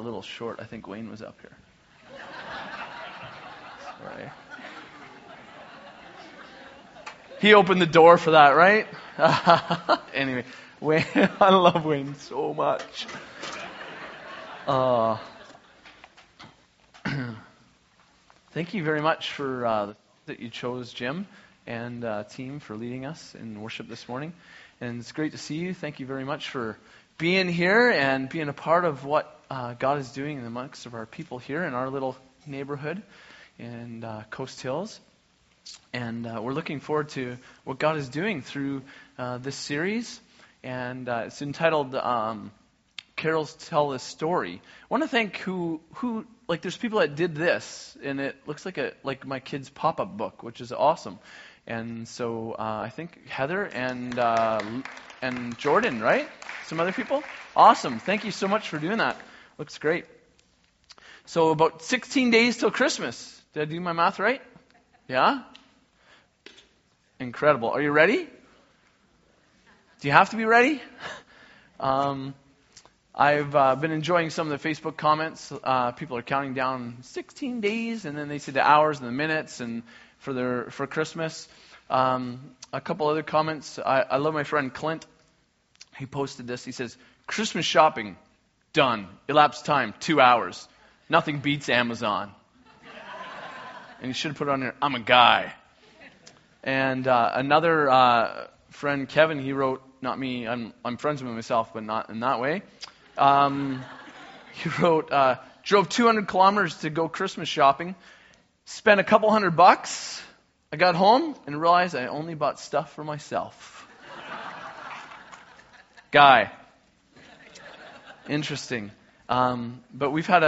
a little short. I think Wayne was up here. Sorry. He opened the door for that, right? Anyway, Wayne, I love Wayne so much. Thank you very much for that you chose Jim and team for leading us in worship this morning. And it's great to see you. Thank you very much for being here and being a part of what God is doing in the amongst of our people here in our little neighborhood in Coast Hills. And we're looking forward to what God is doing through this series. And it's entitled Carols Tell This Story. I want to thank who like there's people that did this, and it looks like my kid's pop-up book, which is awesome. And so I think Heather and Jordan, right? Some other people? Awesome. Thank you so much for doing that. Looks great. So about 16 days till Christmas. Did I do my math right? Yeah? Incredible. Are you ready? Do you have to be ready? I've been enjoying some of the Facebook comments. People are counting down 16 days, and then they said the hours and the minutes and for Christmas. A couple other comments. I love my friend Clint. He posted this. He says, Christmas shopping, done. Elapsed time, 2 hours. Nothing beats Amazon. And you should have put it on there, I'm a guy. And another friend, Kevin, he wrote, not me, I'm friends with myself, but not in that way. He wrote, drove 200 kilometers to go Christmas shopping, spent a couple $100. I got home and realized I only bought stuff for myself. Guy. Interesting. But we've had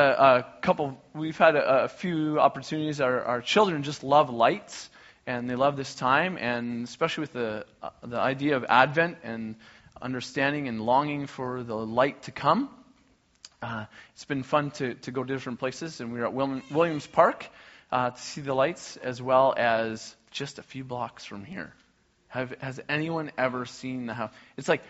a few opportunities. Our children just love lights, and they love this time, and especially with the idea of Advent and understanding and longing for the light to come. It's been fun to go to different places, and we were at Williams Park to see the lights, as well as just a few blocks from here. Has anyone ever seen the house? It's like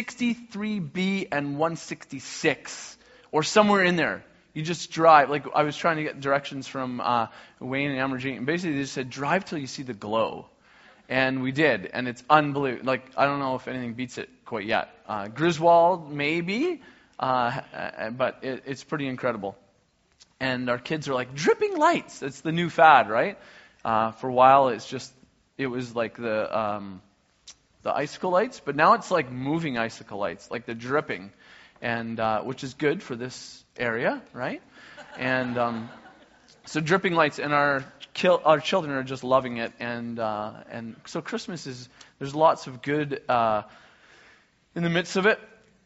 63B and 166, or somewhere in there. You just drive. Like, I was trying to get directions from Wayne and Amarjeet, and basically they just said, drive till you see the glow. And we did, and it's unbelievable. Like, I don't know if anything beats it quite yet. Griswold, maybe, but it's pretty incredible. And our kids are like, dripping lights. It's the new fad, right? For a while, it was like the icicle lights, but now it's like moving icicle lights, like the dripping, and which is good for this area, right? And so dripping lights, and our children are just loving it, and so Christmas there's lots of good in the midst of it.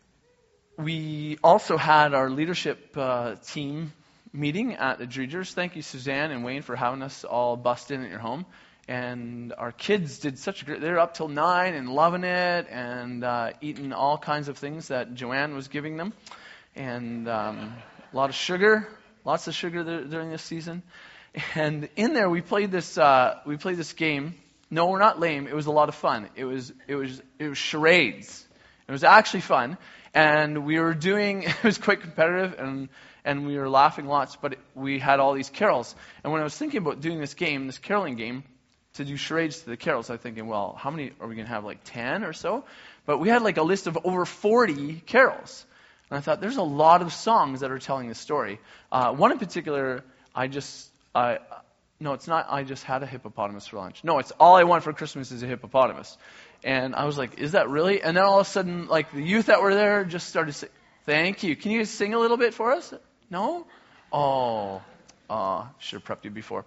We also had our leadership team meeting at the Dreegers. Thank you, Suzanne and Wayne, for having us all bust in at your home. And our kids did such a great. They were up till 9 and loving it, and eating all kinds of things that Joanne was giving them, and lots of sugar during this season. And in there, we played this game. No, we're not lame. It was a lot of fun. It was charades. It was actually fun, and we were doing. It was quite competitive, and we were laughing lots. But we had all these carols. And when I was thinking about doing this caroling game, to do charades to the carols, I was thinking, well, how many are we going to have? Like 10 or so? But we had like a list of over 40 carols. And I thought, there's a lot of songs that are telling the story. One in particular, no, it's not, I just had a hippopotamus for lunch. No, it's all I want for Christmas is a hippopotamus. And I was like, is that really? And then all of a sudden, like, the youth that were there just started saying, thank you. Can you sing a little bit for us? No? Oh, should have prepped you before.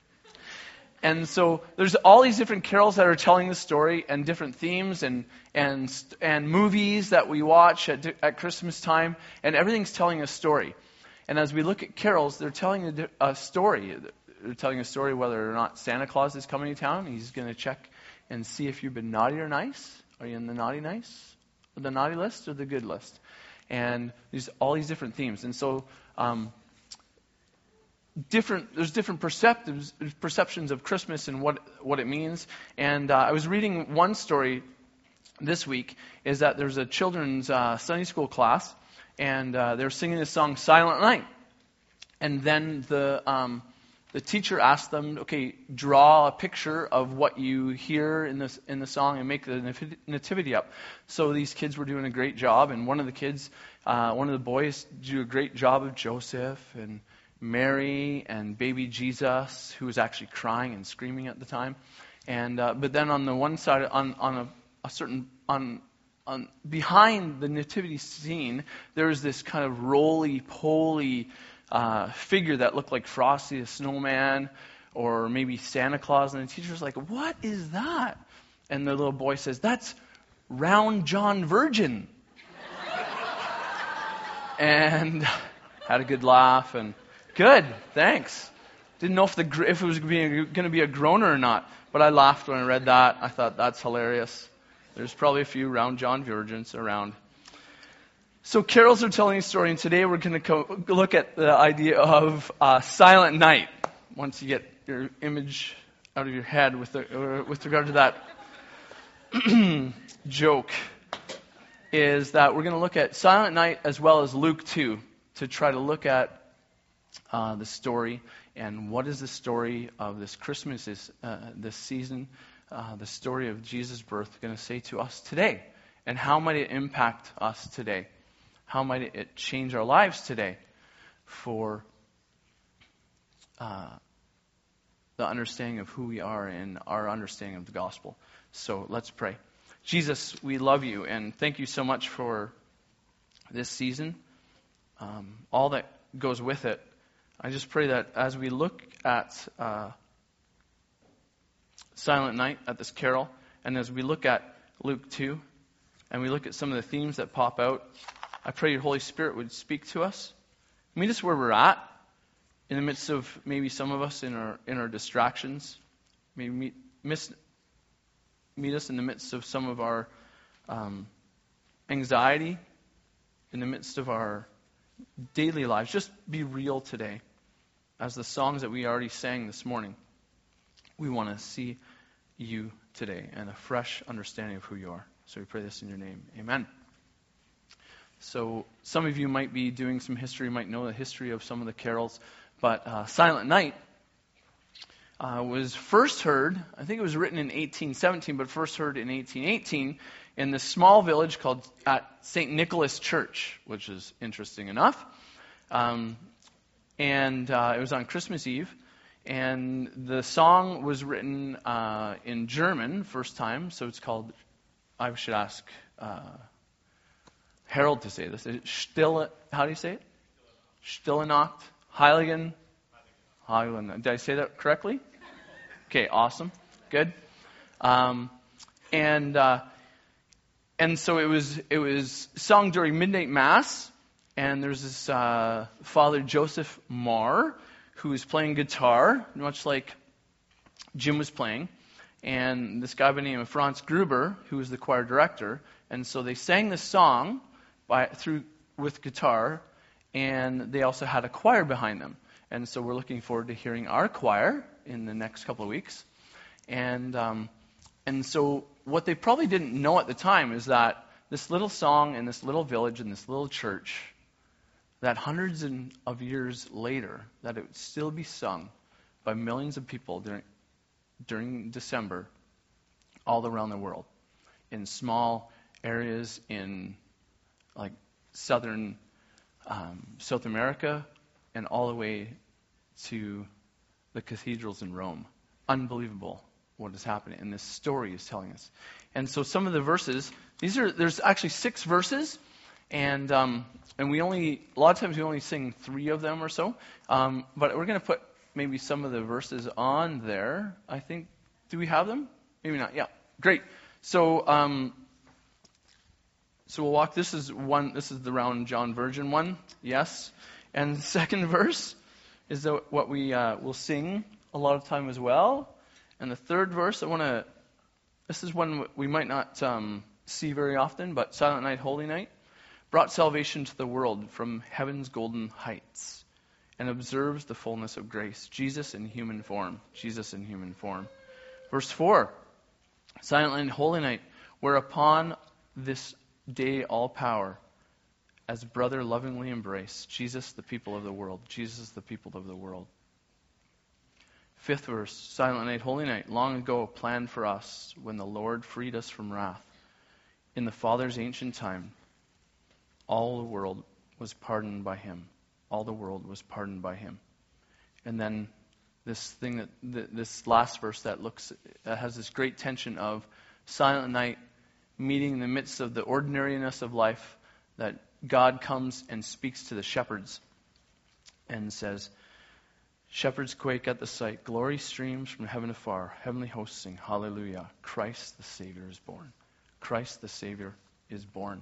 And so there's all these different carols that are telling the story, and different themes, and movies that we watch at Christmas time, and everything's telling a story. And as we look at carols, they're telling a story. They're telling a story whether or not Santa Claus is coming to town. He's going to check and see if you've been naughty or nice. Are you in the naughty nice, or the naughty list, or the good list? And there's all these different themes. And so there's different perceptions of Christmas and what it means. And I was reading one story this week, is that there's a children's Sunday school class, and they were singing this song, Silent Night. And then the teacher asked them, okay, draw a picture of what you hear in the song and make the nativity up. So these kids were doing a great job, and one of the boys did a great job of Joseph and Mary and baby Jesus, who was actually crying and screaming at the time. And but then on the one side, on behind the nativity scene, there was this kind of roly-poly figure that looked like Frosty the Snowman or maybe Santa Claus, and the teacher's like, "What is that?" And the little boy says, "That's Round John Virgin." And had a good laugh, and good, thanks. Didn't know if it was going to be a groaner or not, but I laughed when I read that. I thought, that's hilarious. There's probably a few Round John Virgins around. So carols are telling a story, and today we're going to look at the idea of Silent Night. Once you get your image out of your head with regard to that joke, is that we're going to look at Silent Night as well as Luke 2 to try to look at the story and what is the story of this Christmas, this season, the story of Jesus' birth going to say to us today, and how might it impact us today? How might it change our lives today for the understanding of who we are and our understanding of the gospel? So let's pray. Jesus, we love you, and thank you so much for this season, all that goes with it. I just pray that as we look at Silent Night, at this carol, and as we look at Luke 2, and we look at some of the themes that pop out, I pray your Holy Spirit would speak to us. Meet us where we're at, in the midst of maybe some of us in our distractions. Maybe meet us in the midst of some of our anxiety, in the midst of our daily lives. Just be real today. As the songs that we already sang this morning, we want to see you today and a fresh understanding of who you are. So we pray this in your name. Amen. So some of you might be doing some history, might know the history of some of the carols, but Silent Night was first heard, I think it was written in 1817, but first heard in 1818 in this small village called at St. Nicholas Church, which is interesting enough. And it was on Christmas Eve. And the song was written in German first time, so it's called, I should ask Harold to say this. Stille, how do you say it? Stille Nacht, Heiligen. Did I say that correctly? Okay, awesome. Good. And so it was sung during midnight mass, and there's this Father Joseph Marr who was playing guitar, much like Jim was playing, and this guy by the name of Franz Gruber, who was the choir director. And so they sang this song with guitar, and they also had a choir behind them. And so we're looking forward to hearing our choir in the next couple of weeks. And so what they probably didn't know at the time is that this little song in this little village in this little church, that hundreds of years later, that it would still be sung by millions of people during December all around the world, in small areas in like South America, and all the way to the cathedrals in Rome. Unbelievable what is happening, and this story is telling us. And so some of the verses, there's actually 6 verses, and we a lot of times we only sing 3 of them or so, but we're going to put maybe some of the verses on there. I think, do we have them? Maybe not. Yeah, great. So we'll walk. This is the Round John Virgin one. Yes. And the second verse is what we will sing a lot of time as well. And the third verse, this is one we might not see very often, but Silent Night, Holy Night brought salvation to the world from heaven's golden heights, and observes the fullness of grace. Jesus in human form. Jesus in human form. Verse 4, Silent Night, Holy Night, whereupon this day all power as brother lovingly embrace. Jesus, the people of the world. Jesus, the people of the world. Fifth verse, Silent Night, Holy Night, long ago planned for us when the Lord freed us from wrath. In the Father's ancient time, all the world was pardoned by him. All the world was pardoned by him. And then this last verse that has this great tension of Silent Night meeting in the midst of the ordinariness of life, that God comes and speaks to the shepherds and says, shepherds quake at the sight. Glory streams from heaven afar. Heavenly hosts sing, hallelujah. Christ the Savior is born. Christ the Savior is born.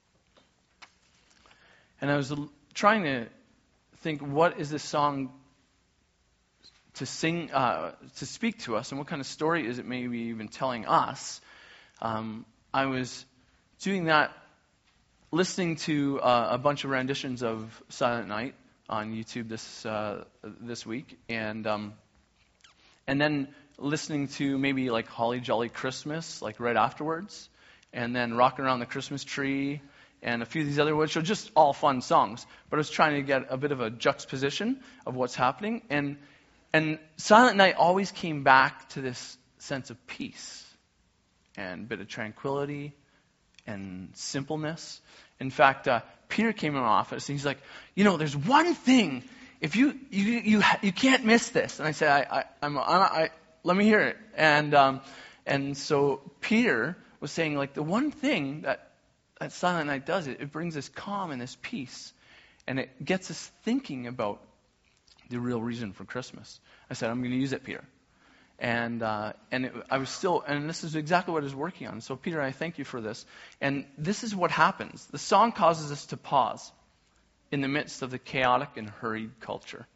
And I was trying to think, what is this song to sing, to speak to us, and what kind of story is it maybe even telling us? I was doing that, listening to a bunch of renditions of Silent Night on YouTube this week, and then listening to maybe like Holly Jolly Christmas, like right afterwards, and then Rockin' Around the Christmas Tree, and a few of these other ones, so just all fun songs. But I was trying to get a bit of a juxtaposition of what's happening, and Silent Night always came back to this sense of peace and a bit of tranquility and simpleness. In fact, Peter came in my office and he's like, there's one thing. If you can't miss this. And I said, let me hear it. And so Peter was saying, like, the one thing that Silent Night does, it brings this calm and this peace, and it gets us thinking about the real reason for Christmas. I said, I'm going to use it, Peter. And this is exactly what I was working on. So, Peter, I thank you for this. And this is what happens. The song causes us to pause in the midst of the chaotic and hurried culture.